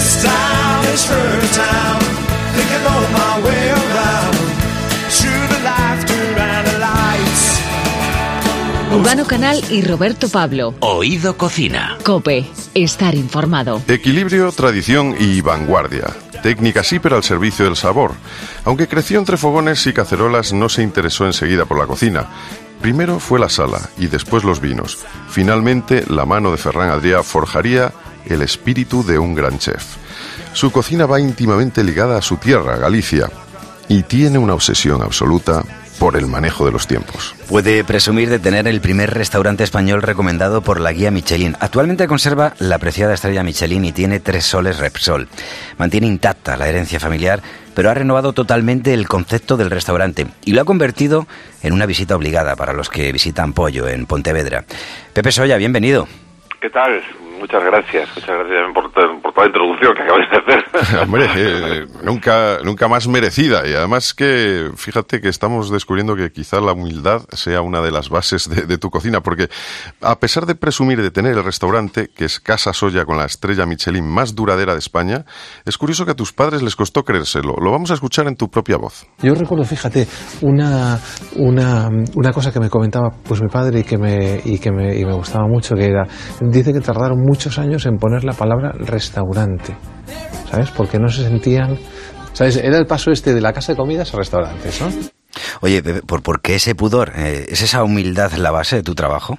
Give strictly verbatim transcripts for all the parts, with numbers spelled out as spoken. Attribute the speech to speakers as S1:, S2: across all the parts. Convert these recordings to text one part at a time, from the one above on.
S1: This town is fertile, think I know my way around, through the laughter and the lights.
S2: Urbano Canal y Roberto Pablo.
S3: Oído Cocina.
S2: COPE. Estar informado.
S4: Equilibrio, tradición y vanguardia. Técnica sí, pero al servicio del sabor. Aunque creció entre fogones y cacerolas, no se interesó enseguida por la cocina. Primero fue la sala y después los vinos. Finalmente, la mano de Ferran Adrià forjaría el espíritu de un gran chef. Su cocina va íntimamente ligada a su tierra, Galicia, y tiene una obsesión absoluta por el manejo de los tiempos.
S5: Puede presumir de tener el primer restaurante español recomendado por la guía Michelin. Actualmente conserva la apreciada estrella Michelin y tiene tres soles Repsol. Mantiene intacta la herencia familiar, pero ha renovado totalmente el concepto del restaurante y lo ha convertido en una visita obligada para los que visitan Pollo en Pontevedra. Pepe Solla, bienvenido.
S6: ¿Qué tal? Muchas gracias, muchas gracias por, por toda la introducción que acabas de hacer.
S4: Hombre, eh, nunca, nunca más merecida. Y además que, fíjate que estamos descubriendo que quizá la humildad sea una de las bases de, de tu cocina, porque a pesar de presumir de tener el restaurante, que es Casa Solla con la estrella Michelin más duradera de España, es curioso que a tus padres les costó creérselo. Lo vamos a escuchar en tu propia voz.
S7: Yo recuerdo, fíjate, una, una, una cosa que me comentaba pues mi padre y que me, y que me, y me gustaba mucho, que era, dice que tardaron muchos años en poner la palabra restaurante, ¿sabes? Porque no se sentían, ¿sabes? Era el paso este de la casa de comidas a restaurantes, ¿no?
S5: Oye, Pepe, ¿por, ¿por qué ese pudor? Eh, ¿Es esa humildad la base de tu trabajo?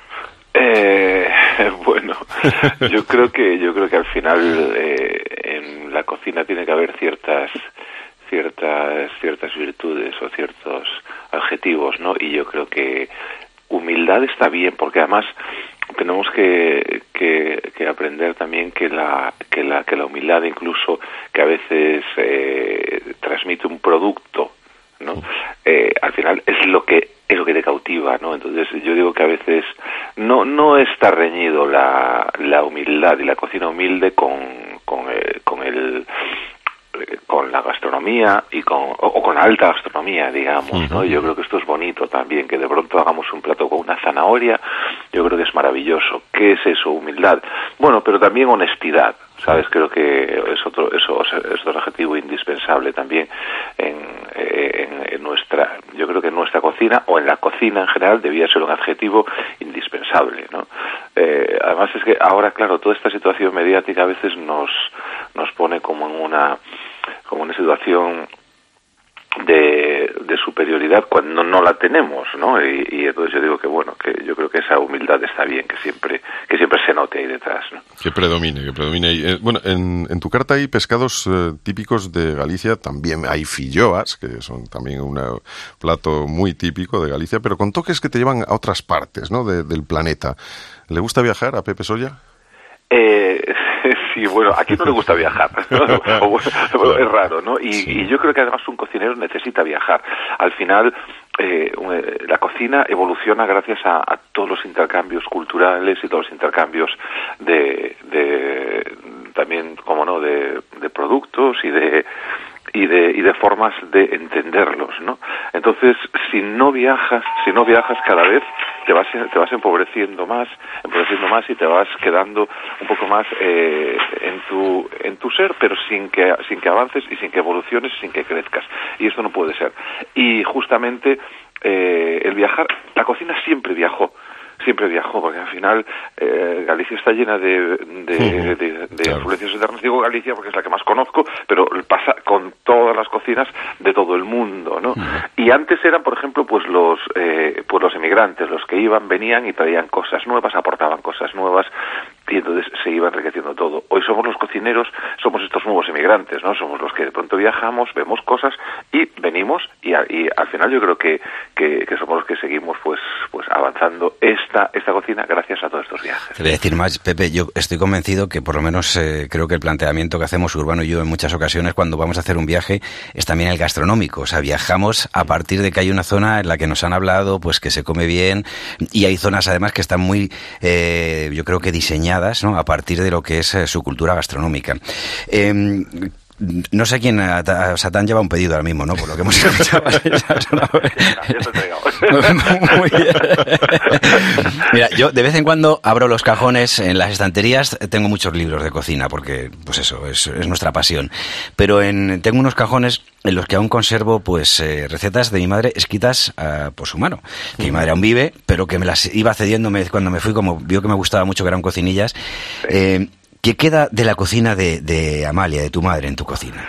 S6: Eh, bueno, yo creo que yo creo que al final eh, en la cocina tiene que haber ciertas ciertas ciertas virtudes o ciertos adjetivos, ¿no? Y yo creo que humildad está bien, porque además tenemos que, que, que aprender también que la que la que la humildad, incluso que a veces eh, transmite un producto, ¿no? Eh, al final es lo que es lo que te cautiva, ¿no? Entonces yo digo que a veces no no está reñido la la humildad y la cocina humilde con con eh, con el con la gastronomía y con o, o con alta gastronomía, digamos, ¿no? Yo creo que esto es bonito también, que de pronto hagamos un plato con una zanahoria. Yo creo que es maravilloso. ¿Qué es eso? Humildad. Bueno, pero también honestidad, ¿sabes? Creo que es otro eso es otro adjetivo indispensable también en, en, en nuestra, yo creo que en nuestra cocina o en la cocina en general debía ser un adjetivo indispensable, ¿no? Eh, además es que ahora, claro, toda esta situación mediática a veces nos nos pone como en una como una situación de, de superioridad cuando no la tenemos, ¿no? Y, y entonces yo digo que bueno, que yo creo que esa humildad está bien, que siempre que siempre se note ahí detrás, ¿no? Que predomine, que predomine.
S4: Eh, bueno, en, en tu carta hay pescados eh, típicos de Galicia, también hay filloas, que son también un plato muy típico de Galicia, pero con toques que te llevan a otras partes, ¿no? De, del planeta. ¿Le gusta viajar a Pepe Solla?
S6: Eh, sí, bueno, a quién no le gusta viajar, ¿no? O, bueno, es raro, ¿no? Y, sí. y yo creo que además un cocinero necesita viajar. Al final, eh, la cocina evoluciona gracias a, a todos los intercambios culturales y todos los intercambios de, de también, como no, de, de productos y de y de y de formas de entenderlos, ¿no? Entonces, si no viajas, si no viajas cada vez te vas te vas empobreciendo más, empobreciendo más y te vas quedando un poco más eh, en tu en tu ser, pero sin que sin que avances y sin que evoluciones, sin que crezcas. Y esto no puede ser. Y justamente eh, el viajar, la cocina siempre viajó. Siempre viajó, porque al final eh, Galicia está llena de, de, uh-huh. de, de claro. influencias externas. Digo Galicia porque es la que más conozco, pero pasa con todas las cocinas de todo el mundo, ¿no? Uh-huh. Y antes eran, por ejemplo, pues los eh, pues los emigrantes, los que iban, venían y traían cosas nuevas, aportaban cosas nuevas, y entonces se iba enriqueciendo todo. Hoy somos los cocineros, somos estos nuevos emigrantes, ¿no? Somos los que de pronto viajamos, vemos cosas y venimos, y, a, y al final yo creo que, que, que somos los que seguimos pues pues avanzando esta esta cocina gracias a todos estos viajes.
S5: Te voy a decir más, Pepe, yo estoy convencido que por lo menos eh, creo que el planteamiento que hacemos Urbano y yo en muchas ocasiones cuando vamos a hacer un viaje es también el gastronómico. O sea, viajamos a partir de que hay una zona en la que nos han hablado, pues que se come bien, y hay zonas además que están muy, eh, yo creo que diseñadas, ¿no? A partir de lo que es eh, su cultura gastronómica. Eh, No sé quién, o sea, te han llevado un pedido ahora mismo, ¿no? Por lo que hemos escuchado. Muy bien. Mira, yo de vez en cuando abro los cajones en las estanterías, tengo muchos libros de cocina, porque, pues eso, es, es nuestra pasión. Pero en, tengo unos cajones en los que aún conservo, pues, eh, recetas de mi madre escritas uh, por su mano. Que mi madre aún vive, pero que me las iba cediendo me, cuando me fui, como vio que me gustaba mucho, que eran cocinillas. Eh, ¿Qué queda de la cocina de, de Amalia, de tu madre, en tu cocina?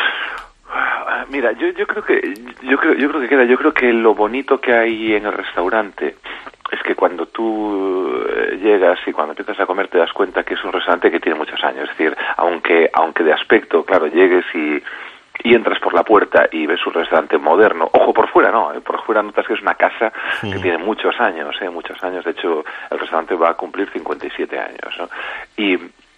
S6: Mira, yo, yo creo que yo creo yo creo que queda. Yo creo que lo bonito que hay en el restaurante es que cuando tú llegas y cuando empiezas a comer te das cuenta que es un restaurante que tiene muchos años. Es decir, aunque aunque de aspecto, claro, llegues y y entras por la puerta y ves un restaurante moderno, ojo, por fuera no, ¿eh? Por fuera notas que es una casa que mm. tiene muchos años, ¿eh? muchos años. De hecho, el restaurante va a cumplir cincuenta y siete años, ¿no? Y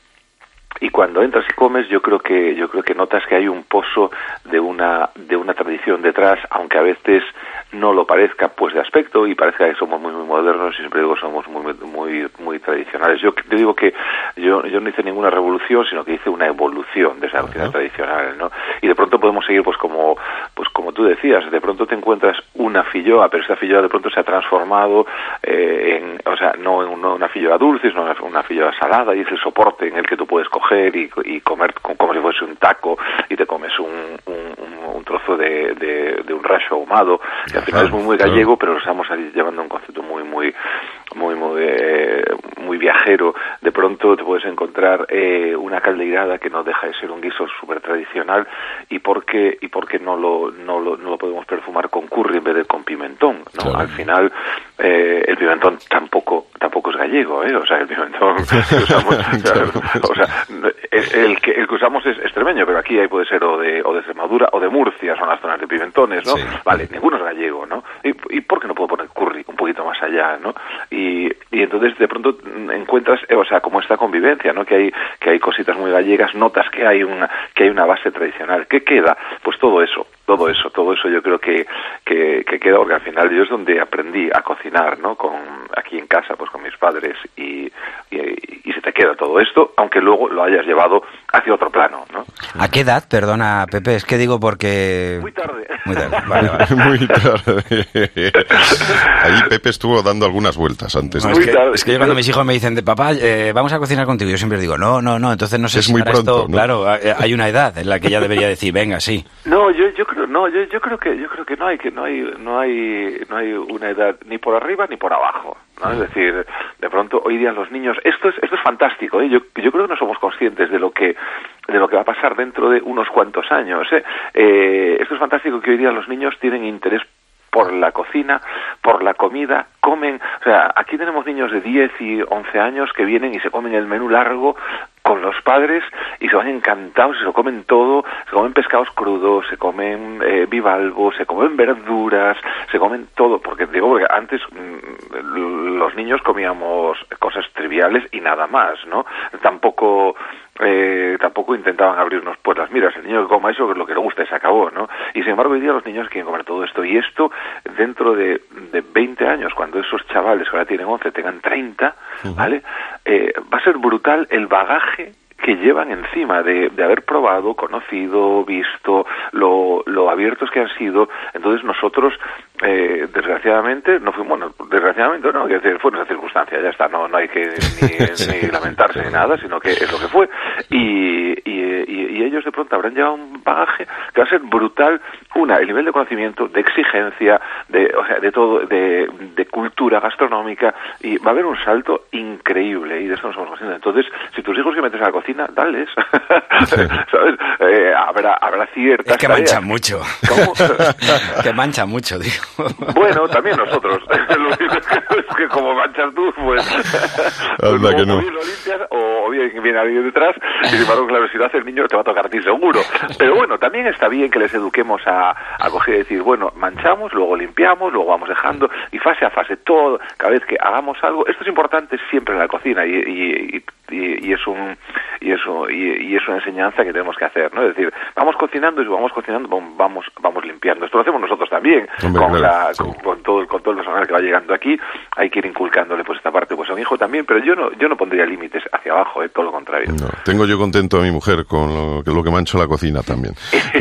S6: Y cuando entras y comes, yo creo que yo creo que notas que hay un pozo de una de una tradición detrás, aunque a veces no lo parezca, pues de aspecto, y parezca que somos muy muy modernos, y siempre digo somos muy muy muy tradicionales. Yo te digo que yo yo no hice ninguna revolución, sino que hice una evolución de esa cocina uh-huh. tradicional, ¿no? Y de pronto podemos seguir, pues como pues como tú decías, de pronto te encuentras una filloa, pero esa filloa de pronto se ha transformado eh, en, o sea, no en una, una filloa dulce, sino una, una filloa salada, y es el soporte en el que tú puedes coger y, y comer como, como si fuese un taco, y te comes un, un, un trozo de, de, de un racho ahumado, que al final es muy muy gallego, pero lo estamos llevando a un concepto muy muy muy muy eh, muy viajero. De pronto te puedes encontrar eh, una caldeirada que no deja de ser un guiso súper tradicional, y por qué y por qué no lo no lo no lo podemos perfumar con curry en vez de con pimentón, ¿no? Claro. Al final eh, el pimentón tampoco tampoco es gallego, ¿eh? O sea, el pimentón que usamos, claro. o sea, el, el que el que usamos es extremeño, pero aquí ahí puede ser o de o de Extremadura o de Murcia, son las zonas de pimentones, ¿no? Sí. Vale, ninguno es gallego, ¿no? ¿Y, y por qué no puedo poner curry un poquito más allá, ¿no? Y, y entonces de pronto encuentras, eh, o sea, como esta convivencia, ¿no? Que hay que hay cositas muy gallegas, notas que hay una que hay una base tradicional. ¿Qué queda? Pues todo eso, todo eso, todo eso yo creo que que, que queda, porque al final yo es donde aprendí a cocinar, ¿no? Con aquí en casa, pues con mis padres, y, y, y se te queda todo esto, aunque luego lo hayas llevado hacia otro plano, ¿no?
S5: ¿A qué edad? Perdona, Pepe, es que digo porque...
S6: Muy tarde.
S5: Muy tarde, vale, vale.
S4: Muy tarde. Ahí Pepe estuvo dando algunas vueltas antes.
S5: No, es, que, es que yo cuando mis hijos me dicen, de papá, eh, vamos a cocinar contigo, yo siempre digo, no, no, no, entonces no sé
S4: es
S5: si
S4: muy pronto,
S5: esto,
S4: ¿no?
S5: Claro, hay una edad en la que ya debería decir, venga, sí.
S6: No, yo yo creo, no, yo yo creo que yo creo que no hay que no hay no hay no hay una edad ni por arriba ni por abajo, ¿no? Es decir, de pronto hoy día los niños, esto es esto es fantástico, ¿eh? Yo yo creo que no somos conscientes de lo que de lo que va a pasar dentro de unos cuantos años, ¿eh? Eh, esto es fantástico, que hoy día los niños tienen interés por la cocina, por la comida, comen, o sea, aquí tenemos niños de diez y once años que vienen y se comen el menú largo con los padres y se van encantados, se lo comen todo, se comen pescados crudos, se comen eh, bivalvos, se comen verduras, se comen todo, porque digo, porque antes mmm, los niños comíamos cosas triviales y nada más, ¿no? Tampoco eh, tampoco intentaban abrirnos puertas. Mira, el niño que coma eso, que es lo que le gusta y se acabó, ¿no? Y sin embargo hoy día los niños quieren comer todo esto, y esto dentro de, de veinte años, cuando esos chavales que ahora tienen once tengan treinta, uh-huh. ¿vale? Eh, va a ser brutal el bagaje que llevan encima de, de haber probado, conocido, visto, lo, lo abiertos que han sido. Entonces nosotros, eh, desgraciadamente, no fuimos, bueno, desgraciadamente no, que fue nuestra circunstancia, ya está, no, no hay que ni, ni lamentarse ni nada, sino que es lo que fue. Y, y, y, y ellos de pronto habrán llevado un bagaje que va a ser brutal. Una, el nivel de conocimiento, de exigencia, de, o sea, de todo, de, de cultura gastronómica, y va a haber un salto increíble, y de eso no somos conscientes. Entonces, si tus hijos quieren meterse a la cocina, dales. ¿Sabes? Eh, habrá, habrá ciertas
S5: Es que
S6: tareas.
S5: mancha mucho.
S6: ¿Cómo?
S5: Que mancha mucho, digo.
S6: Bueno, también nosotros. Lo único es que como manchas tú, pues...
S4: Anda
S6: pues
S4: que no.
S6: O bien lo limpias, o bien viene alguien detrás, y sin embargo, claro, si lo hace el niño, te va a tocar a ti seguro. Pero bueno, también está bien que les eduquemos a, a coger y decir, bueno, manchamos, luego limpiamos, luego vamos dejando, y fase a fase, todo, cada vez que hagamos algo, esto es importante siempre en la cocina, y, y, y y, y es un y eso y, y es una enseñanza que tenemos que hacer, ¿no? Es decir, vamos cocinando y vamos cocinando, vamos vamos limpiando. Esto lo hacemos nosotros también.
S4: Hombre,
S6: con,
S4: claro,
S6: la,
S4: sí.
S6: con, con todo con todo el personal que va llegando aquí, hay que ir inculcándole pues esta parte pues a mi hijo también, pero yo no yo no pondría límites hacia abajo, ¿eh? Todo lo contrario.
S4: No, tengo yo contento a mi mujer con lo, lo que me ha hecho la cocina también.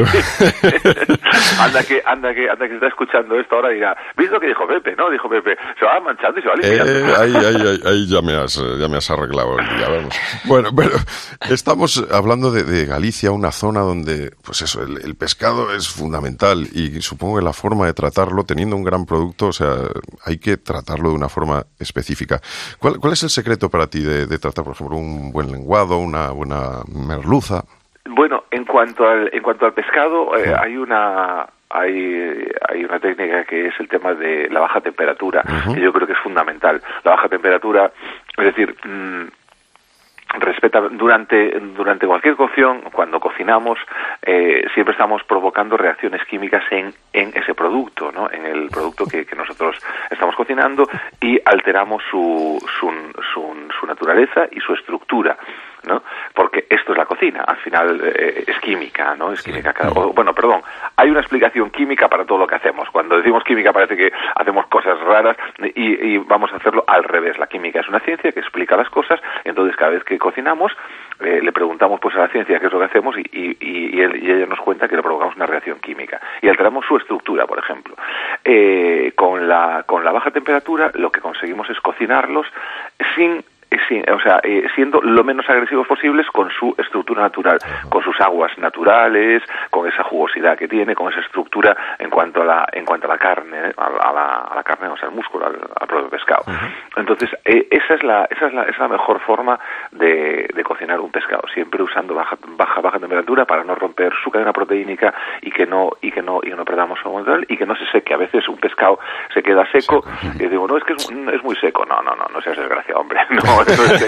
S6: anda que anda que anda que está escuchando esto ahora y dirá, ¿viste lo que dijo Pepe? No, dijo Pepe, se va manchando y se va limpiando.
S4: Eh, ahí, ahí, ahí, ahí ya me has ya me has arreglado el día, vamos. Bueno, pero estamos hablando de, de Galicia, una zona donde, pues eso, el, el pescado es fundamental y supongo que la forma de tratarlo, teniendo un gran producto, o sea, hay que tratarlo de una forma específica. ¿Cuál, cuál es el secreto para ti de, de tratar, por ejemplo, un buen lenguado, una buena merluza?
S6: Bueno, en cuanto al en cuanto al pescado, eh, hay una hay hay una técnica que es el tema de la baja temperatura, uh-huh. que yo creo que es fundamental. La baja temperatura, es decir, mmm, respeta durante durante cualquier cocción, cuando cocinamos, eh, siempre estamos provocando reacciones químicas en en ese producto, ¿no? En el producto que, que nosotros estamos cocinando y alteramos su su, su su naturaleza y su estructura, ¿no? Porque esto es la cocina, al final eh, es química, ¿no? Es sí. química. Cada, o, bueno, perdón, hay una explicación química para todo lo que hacemos. Cuando decimos química parece que hacemos cosas raras y, y vamos a hacerlo al revés. La química es una ciencia que explica las cosas, entonces cada vez que cocinamos eh, le preguntamos pues a la ciencia qué es lo que hacemos y, y, y, él, y ella nos cuenta que le provocamos una reacción química y alteramos su estructura, por ejemplo. Eh, con la con la baja temperatura lo que conseguimos es cocinarlos sin Sí, o sea, eh, siendo lo menos agresivos posibles con su estructura natural, uh-huh. con sus aguas naturales, con esa jugosidad que tiene, con esa estructura en cuanto a la en cuanto a la carne, ¿eh? a, a, la, a la carne, o sea, al músculo, al, al propio pescado. Uh-huh. Entonces, eh, esa es la esa es la, esa es la mejor forma de, de cocinar un pescado, siempre usando baja baja baja temperatura para no romper su cadena proteínica y que no y que no y que no perdamos su natural y que no se seque. A veces un pescado se queda seco sí. y digo, no, es que es, es muy seco. No, no, no, no seas desgraciado, hombre. No.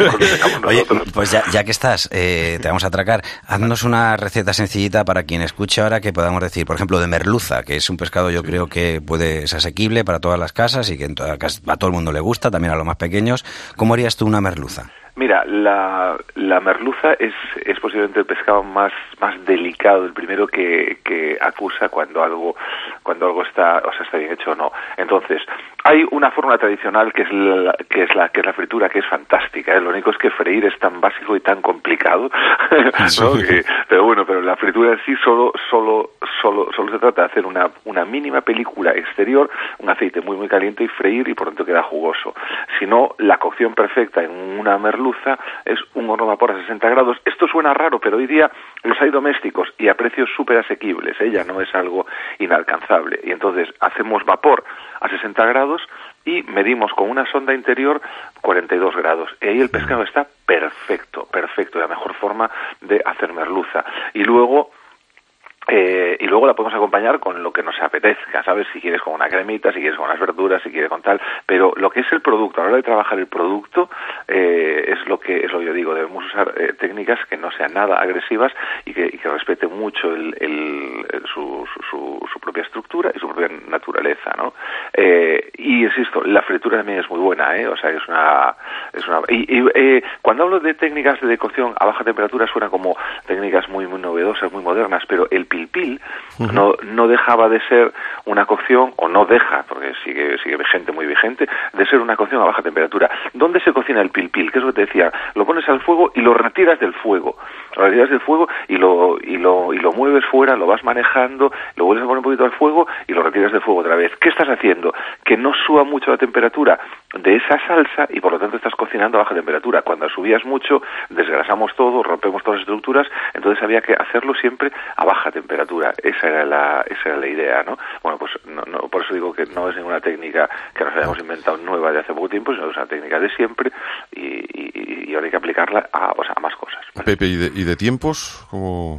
S5: Oye, pues ya, ya que estás, eh, te vamos a atracar, haznos una receta sencillita para quien escuche ahora que podamos decir, por ejemplo, de merluza, que es un pescado yo creo que puede ser asequible para todas las casas y que en toda, a todo el mundo le gusta, también a los más pequeños. ¿Cómo harías tú una merluza?
S6: Mira, la, la merluza es, es posiblemente el pescado más, más delicado, el primero que, que acusa cuando algo, cuando algo está, o sea, está bien hecho o no. Entonces, hay una fórmula tradicional que es la, que es la, que es la fritura, que es fantástica, ¿eh? Lo único es que freír es tan básico y tan complicado, ¿no? que, pero bueno, pero la fritura en sí solo, solo, solo, solo se trata de hacer una, una mínima película exterior, un aceite muy, muy caliente y freír y por tanto queda jugoso. Si no, la cocción perfecta en una merluza es un horno vapor a sesenta grados. Esto suena raro, pero hoy día los hay domésticos y a precios súper asequibles. Ella ¿eh? no es algo inalcanzable. Y entonces hacemos vapor a sesenta grados y medimos con una sonda interior cuarenta y dos grados. Y ahí el pescado está perfecto, perfecto, la mejor forma de hacer merluza. Y luego... Eh, y luego la podemos acompañar con lo que nos apetezca, ¿sabes? Si quieres con una cremita, si quieres con unas verduras, si quieres con tal, pero lo que es el producto, a la hora de trabajar el producto, eh, es lo que es lo que yo digo, debemos usar eh, técnicas que no sean nada agresivas y que, y que respeten mucho el, el, el, su, su, su propia estructura y su propia naturaleza, ¿no? Eh, y insisto, la fritura también es muy buena, ¿eh? O sea, es una... es una y, y eh, cuando hablo de técnicas de cocción a baja temperatura suena como técnicas muy, muy novedosas, muy modernas, pero el pilpil uh-huh. no no dejaba de ser una cocción, o no deja, porque sigue sigue vigente, muy vigente, de ser una cocción a baja temperatura. ¿Dónde se cocina el pilpil? ¿Qué es lo que te decía? Lo pones al fuego y lo retiras del fuego. Lo retiras del fuego y lo y lo y lo mueves fuera, lo vas manejando, lo vuelves a poner un poquito al fuego y lo retiras del fuego otra vez. ¿Qué estás haciendo? Que no suba mucho la temperatura de esa salsa y por lo tanto estás cocinando a baja temperatura. Cuando subías mucho, desgrasamos todo, rompemos todas las estructuras, entonces había que hacerlo siempre a baja temperatura. Esa era la esa era la idea, ¿no? Bueno, pues no, no, por eso digo que no es ninguna técnica que nos hayamos inventado nueva de hace poco tiempo, sino que es una técnica de siempre y, y, y ahora hay que aplicarla a, o sea, a más cosas, ¿vale?
S4: Pepe, ¿y de, y de tiempos? ¿Cómo...?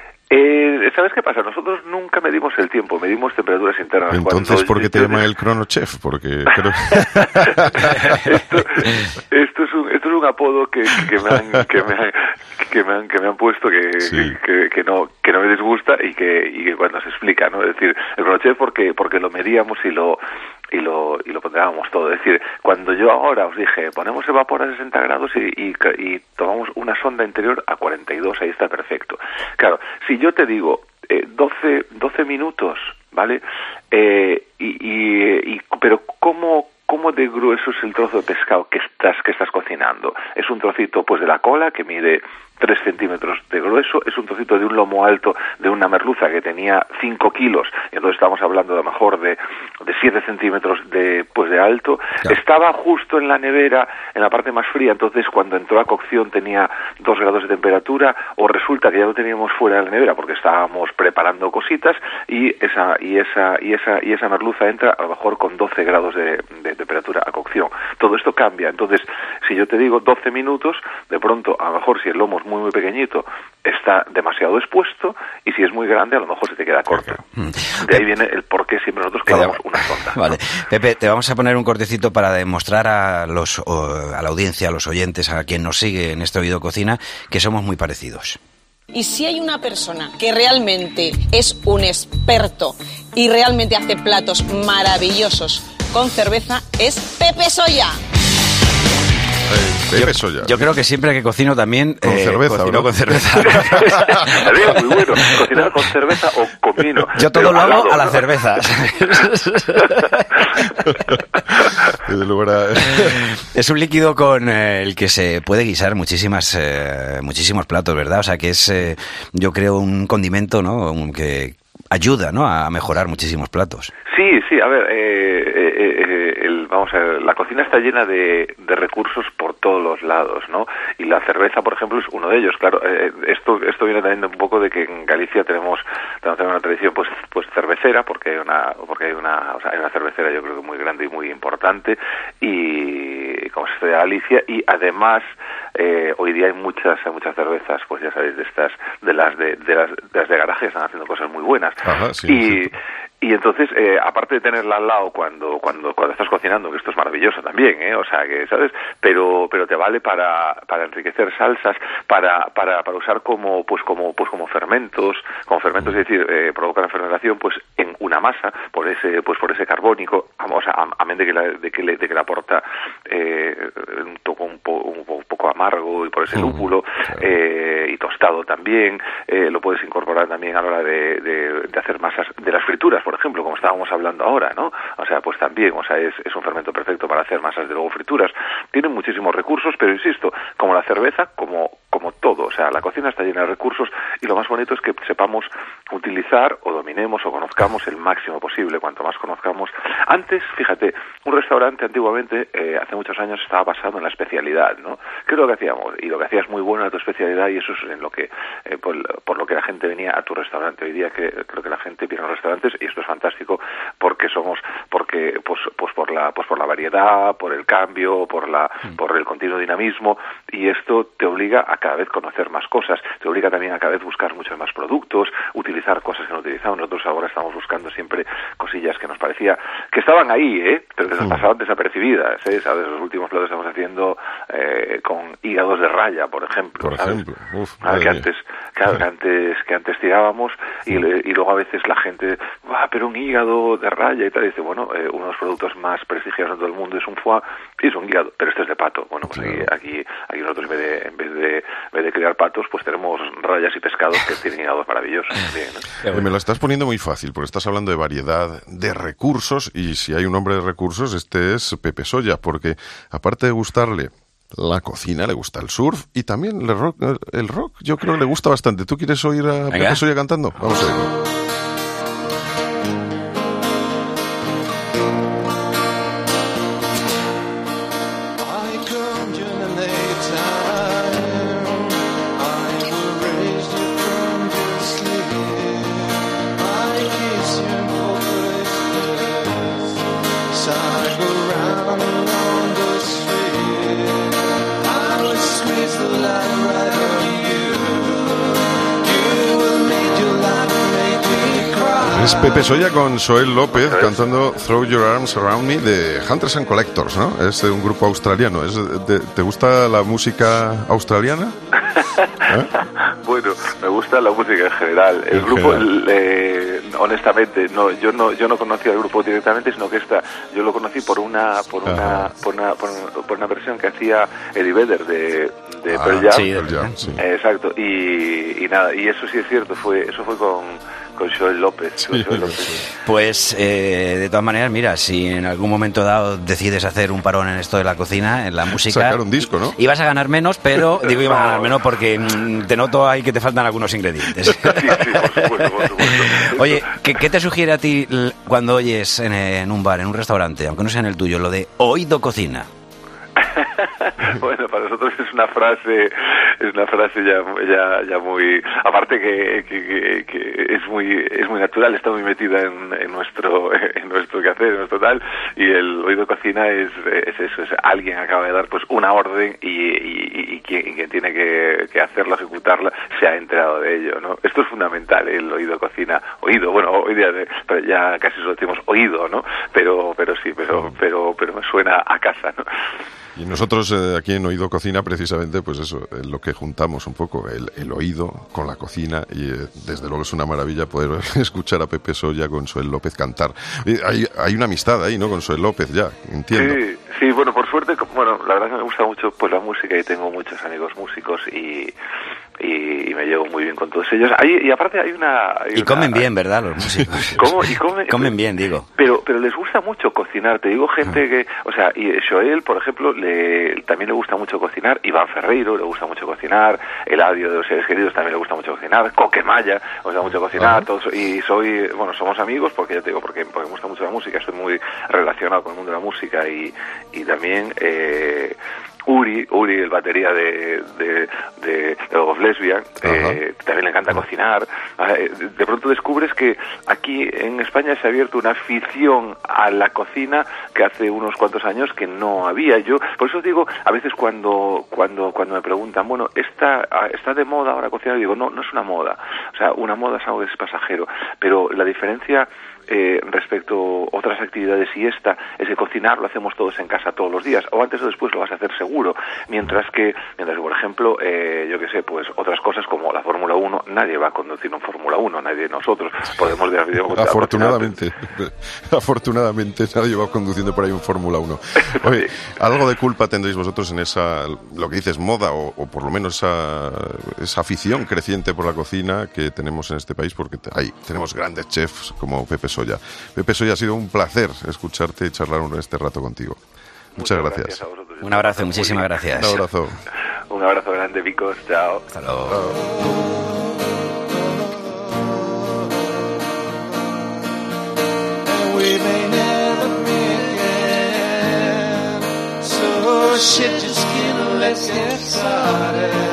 S6: Eh, ¿Sabes qué pasa? Nosotros nunca medimos el tiempo, medimos temperaturas internas.
S4: Entonces, ¿por qué te llama el Chrono Chef? Porque creo...
S6: esto, esto, es un, esto es un apodo que, que, me han, que, me han, que, me han, que me han puesto que, sí. que, que, no, que no me disgusta y que, y que cuando se explica, ¿no? Es decir, el Chronochef porque, porque lo medíamos y lo... y lo y lo ponderábamos todo. Es decir, cuando yo ahora os dije, ponemos el vapor a sesenta grados y, y, y tomamos una sonda interior a cuarenta y dos, ahí está perfecto. Claro, si yo te digo eh, doce, doce minutos, ¿vale? Eh, y, y, y, pero ¿cómo, cómo de grueso es el trozo de pescado que estás, que estás cocinando? Es un trocito pues de la cola que mide tres centímetros de grueso, es un trocito de un lomo alto de una merluza que tenía cinco kilos, y entonces estamos hablando a lo mejor de, de siete centímetros de, pues de alto. Claro. Estaba justo en la nevera, en la parte más fría, entonces cuando entró a cocción tenía dos grados de temperatura, o resulta que ya lo teníamos fuera de la nevera porque estábamos preparando cositas, y esa, y esa, y esa, y esa merluza entra a lo mejor con doce grados de, de temperatura a cocción. Todo esto cambia, entonces si yo te digo doce minutos, de pronto a lo mejor si el lomo es muy muy pequeñito está demasiado expuesto, y si es muy grande a lo mejor se te queda corto. De ahí viene el por qué siempre nosotros clavamos una sonda.
S5: Vale, ¿no? Pepe, te vamos a poner un cortecito para demostrar a los a la audiencia, a los oyentes, a quien nos sigue en este Oído Cocina, que somos muy parecidos.
S3: Y si hay una persona que realmente es un experto y realmente hace platos maravillosos con cerveza, es Pepe Soya.
S4: Eh, Pepe Soya.
S5: Yo, yo creo que siempre que cocino también
S4: con eh, cerveza,
S5: cocino con cerveza.
S6: Es muy bueno, cocinar con cerveza o con vino.
S5: Yo todo lo hago lado, a la ¿no? cerveza. Es un líquido con eh, el que se puede guisar muchísimas eh, muchísimos platos, ¿verdad? O sea que es, eh, yo creo, un condimento, ¿no? Un, que ayuda, ¿no? A mejorar muchísimos platos.
S6: Sí, sí, a ver, eh, eh, eh, el, vamos a ver, la cocina está llena de, de recursos por todos los lados, ¿no? Y la cerveza, por ejemplo, es uno de ellos. Claro, eh, esto esto viene también un poco de que en Galicia tenemos, tenemos una tradición pues pues cervecera, porque hay una porque hay una, o sea, hay una cervecera yo creo que muy grande y muy importante, y como se estoy de Galicia, y además eh, hoy día hay muchas hay muchas cervezas, pues ya sabéis, de estas de las de, de las de las de garaje, están haciendo cosas muy buenas.
S4: Ajá, sí,
S6: y
S4: sí.
S6: Y entonces, eh, aparte de tenerla al lado cuando cuando cuando estás cocinando, que esto es maravilloso también, ¿eh? O sea, que, ¿sabes? Pero pero te vale para para enriquecer salsas, para para para usar como pues como pues como fermentos, como fermentos, es decir, eh, provocar la fermentación pues en una masa por ese pues por ese carbónico, o sea, amén de que la, de que le de que le aporta eh, un toque un, po, un poco amargo, y por ese lúpulo, eh, y tostado también, eh, lo puedes incorporar también a la hora de, de, de hacer masas de las frituras, por ejemplo, como estábamos hablando ahora, ¿no? O sea, pues también, o sea, es, es un fermento perfecto para hacer masas de luego frituras. Tiene muchísimos recursos, pero insisto, como la cerveza, como como todo, o sea, la cocina está llena de recursos, y lo más bonito es que sepamos utilizar o dominemos o conozcamos el máximo posible. Cuanto más conozcamos. Antes, fíjate, un restaurante antiguamente, eh, hace muchos años, estaba basado en la especialidad, ¿no? ¿Qué es lo que hacíamos? Y lo que hacías muy bueno era tu especialidad, y eso es en lo que eh, por, por lo que la gente venía a tu restaurante. Hoy día que creo que la gente viene a los restaurantes, y esto es fantástico, porque somos porque pues pues por la pues por la variedad, por el cambio, por la mm. por el continuo dinamismo, y esto te obliga a cada vez conocer más cosas, te obliga también a cada vez buscar muchos más productos, utilizar cosas que no utilizamos. Nosotros ahora estamos buscando siempre cosillas que nos parecía que estaban ahí, ¿eh? Pero que nos pasaban desapercibidas, ¿eh? ¿Sabes? Los últimos platos estamos haciendo eh, con hígados de raya, por ejemplo,
S4: por
S6: ¿sabes?
S4: ejemplo. Uf,
S6: ah, que antes que, que antes que antes tirábamos, y, le, y luego a veces la gente, ah, pero un hígado de raya y tal, y dice, bueno, eh, uno de los productos más prestigiosos de todo el mundo es un foie, y es un hígado, pero este es de pato. Bueno, pues claro. aquí, aquí aquí nosotros en vez de en vez de, en vez de criar patos, pues tenemos rayas y pescados que tienen hígados maravillosos también, ¿no?
S4: Me lo estás poniendo muy fácil, porque estás hablando de variedad, de recursos, y si hay un hombre de recursos, este es Pepe Soya, porque aparte de gustarle la cocina, le gusta el surf, y también el rock, el rock yo creo que le gusta bastante. ¿Tú quieres oír a Venga. Pepe Soya cantando? Vamos a oírlo.
S1: Right on you. You will make your life make me
S4: Es Pepe Solla con Soel López cantando Throw Your Arms Around Me de Hunters and Collectors, ¿no? Es de un grupo australiano. ¿Es de, ¿Te gusta la música australiana? ¿Eh?
S6: Bueno, me gusta la música en general. El
S4: en
S6: grupo,
S4: general.
S6: Eh, honestamente, no, yo no, yo no conocía el grupo directamente, sino que esta, yo lo conocí por una, por una, por una, por una, por una versión que hacía Eddie Vedder de, de
S4: Ah,
S6: Pearl Jam.
S5: sí,
S4: Pearl Jam, sí.
S6: Eh, exacto. Y, y nada, y eso sí es cierto. Fue, eso fue con con Joel López.
S4: Sí,
S6: con Joel
S4: lo
S6: López.
S4: sé.
S5: Pues, eh, de todas maneras, mira, si en algún momento dado decides hacer un parón en esto de la cocina, en la música...
S4: Sacar un disco, ¿no?
S5: Ibas a ganar menos, pero digo ibas a ganar menos porque mm, te noto ahí que te faltan algunos ingredientes.
S6: Sí, sí, por supuesto, por supuesto.
S5: Oye, ¿qué, ¿qué te sugiere a ti l- cuando oyes en, en un bar, en un restaurante, aunque no sea en el tuyo, lo de oído cocina?
S6: Bueno, para nosotros es una frase, es una frase ya, ya, ya muy, aparte que, que, que, que es muy, es muy natural, está muy metida en, en nuestro, en nuestro quehacer, en nuestro tal, y el oído cocina es, es eso, es alguien acaba de dar pues una orden y, y, y, quien, y quien tiene que, que hacerla, ejecutarla, se ha enterado de ello, ¿no? Esto es fundamental, el oído cocina, oído, bueno, hoy día pero ya casi solo decimos oído, ¿no? Pero, pero sí, pero, pero, pero me suena a casa, ¿no?
S4: Y nosotros eh, aquí en Oído Cocina, precisamente, pues eso, eh, lo que juntamos un poco, el, el oído con la cocina, y eh, desde luego es una maravilla poder escuchar a Pepe Solla con Soel López cantar. Y hay, hay una amistad ahí, ¿no?, con Soel López, ya, entiendo.
S6: Sí, sí, bueno, por suerte, bueno, la verdad que me gusta mucho pues la música y tengo muchos amigos músicos y, y, y me llevo muy bien con todos ellos. Hay, y aparte hay una... Hay
S5: Y
S6: una,
S5: comen bien, ¿verdad, los músicos?
S6: ¿Cómo? Y comen,
S5: Comen bien, digo.
S6: Pero, pero les gusta mucho cocinar. Te digo gente que, o sea, y Joel, por ejemplo, le, también le gusta mucho cocinar. Iván Ferreiro le gusta mucho cocinar. Eladio de los Seres Queridos también le gusta mucho cocinar. Coquemaya le gusta mucho cocinar.
S4: Uh-huh.
S6: Todos, y soy, bueno, somos amigos porque ya te digo, porque, porque me gusta mucho la música. Estoy muy relacionado con el mundo de la música y, y también, eh, Uri, Uri, el batería de de, de, de Love Lesbian, eh, también le encanta cocinar. Eh, de pronto descubres que aquí en España se ha abierto una afición a la cocina que hace unos cuantos años que no había. Yo, por eso digo, a veces cuando cuando cuando me preguntan, bueno, ¿está, está de moda ahora cocinar? Digo, no, no es una moda. O sea, una moda es algo que es pasajero. Pero la diferencia... Eh, respecto a otras actividades y esta es que cocinar lo hacemos todos en casa todos los días, o antes o después lo vas a hacer seguro, mientras que, mientras que por ejemplo, eh, yo que sé, pues otras cosas como la Fórmula uno, nadie va a conducir un Fórmula uno, nadie de nosotros podemos ver vídeo.
S4: Afortunadamente, afortunadamente nadie va conduciendo por ahí un Fórmula uno. Oye, algo de culpa tendréis vosotros en esa, lo que dices, moda, o, o por lo menos esa, esa afición creciente por la cocina que tenemos en este país, porque ahí tenemos grandes chefs como Pepe Solla. Pepe Solla, ha sido un placer escucharte y charlar este rato contigo. Muchas, Muchas gracias.
S6: gracias a
S5: Un abrazo, muchísimas gracias.
S4: Un abrazo.
S6: Un abrazo grande, Picos. Chao.
S5: Hasta luego.
S1: We may never meet again, so shit your skin and let's get started.